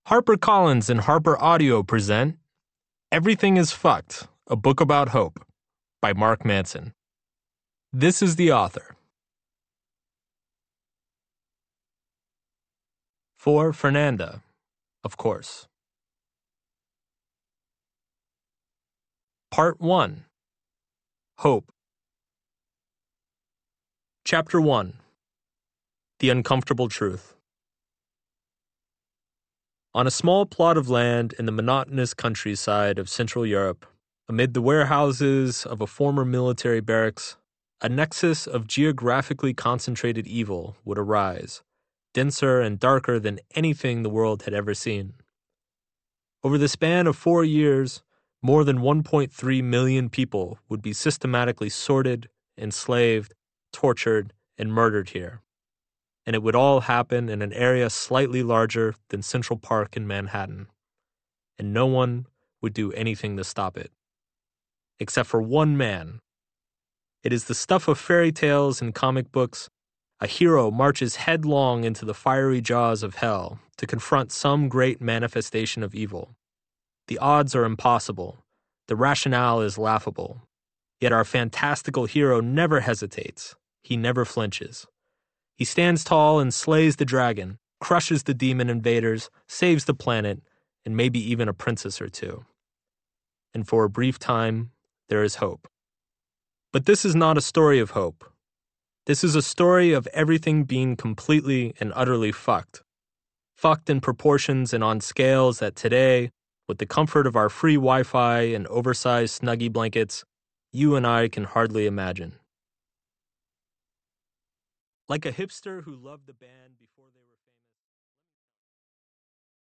HarperCollins and Harper Audio present Everything is Fucked, a book about hope, by Mark Manson. This is the author. For Fernanda, of course. Part 1. Hope. Chapter 1. The Uncomfortable Truth. On a small plot of land in the monotonous countryside of Central Europe, amid the warehouses of a former military barracks, a nexus of geographically concentrated evil would arise, denser and darker than anything the world had ever seen. Over the span of 4 years, more than 1.3 million people would be systematically sorted, enslaved, tortured, and murdered here. And it would all happen in an area slightly larger than Central Park in Manhattan. And no one would do anything to stop it. Except for one man. It is the stuff of fairy tales and comic books. A hero marches headlong into the fiery jaws of hell to confront some great manifestation of evil. The odds are impossible. The rationale is laughable. Yet our fantastical hero never hesitates. He never flinches. He stands tall and slays the dragon, crushes the demon invaders, saves the planet, and maybe even a princess or two. And for a brief time, there is hope. But this is not a story of hope. This is a story of everything being completely and utterly fucked. Fucked in proportions and on scales that today, with the comfort of our free Wi-Fi and oversized Snuggie blankets, you and I can hardly imagine. Like a hipster who loved the band before